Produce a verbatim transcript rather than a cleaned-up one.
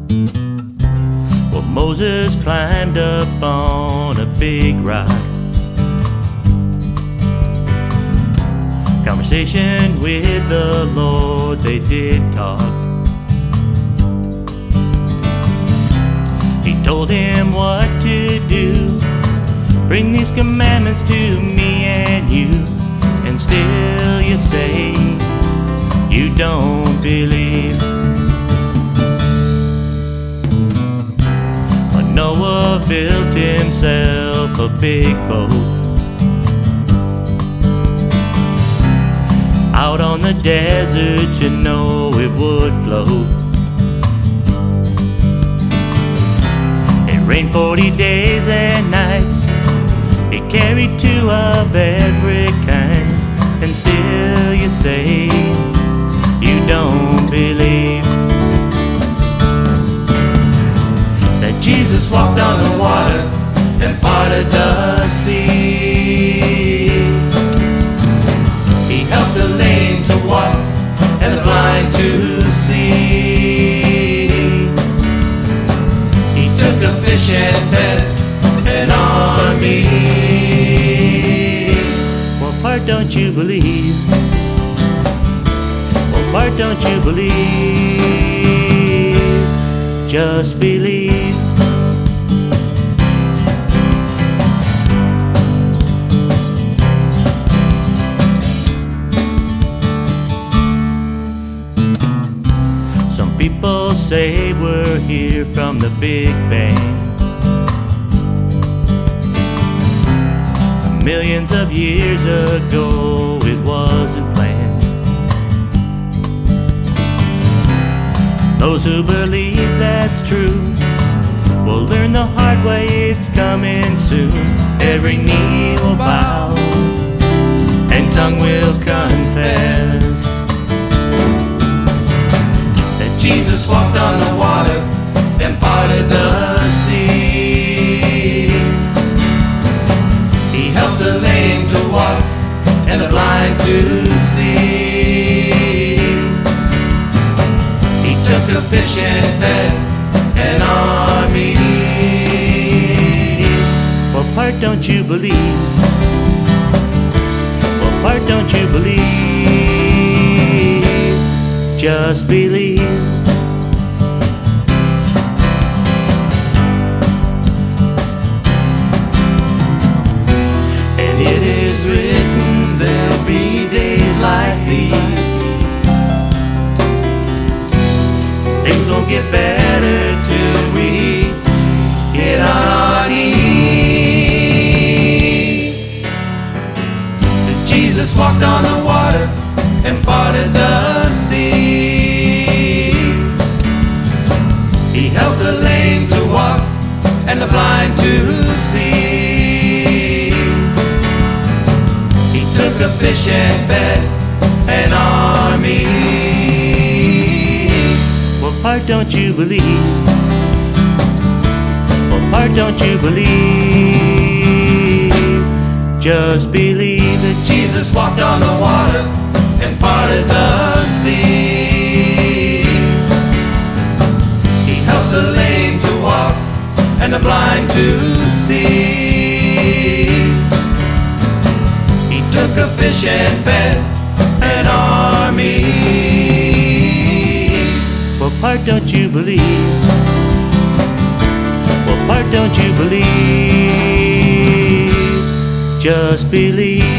Well, Moses climbed up on a big rock. Conversation with the Lord they did talk. He told him what to do. Bring these commandments to me and you. And still you say you don't believe. But Noah built himself a big boat. Out on the desert, you know it would float. It rained forty days and nights. It carried two of every kind. And still you say you don't believe that Jesus walked on the water and parted the sea. He helped the lame to walk and the blind to see. He took a fish and fed an army. What part don't you believe? What part don't you believe? Just believe. Some people say we're here from the Big Bang. Millions of years ago it wasn't planned. Those who believe that's true will learn the hard way it's coming soon. Every knee will bow and tongue will confess that Jesus walked on the water and parted the sea. He helped the lame to walk and the blind to see. He took a fish and fed an army. What part don't you believe? What part don't you believe? Just believe. It is written there'll be days like these. Things won't get better till we get on our knees. Jesus walked on the water and parted the sea. He helped the lame to walk and the blind to see. Took a fish and fed an army. What part don't you believe? What part don't you believe? Just believe that Jesus walked on the water and parted the sea. He helped the lame to walk and the blind to see. Took a fish and fed an army. What part don't you believe? What part don't you believe? Just believe.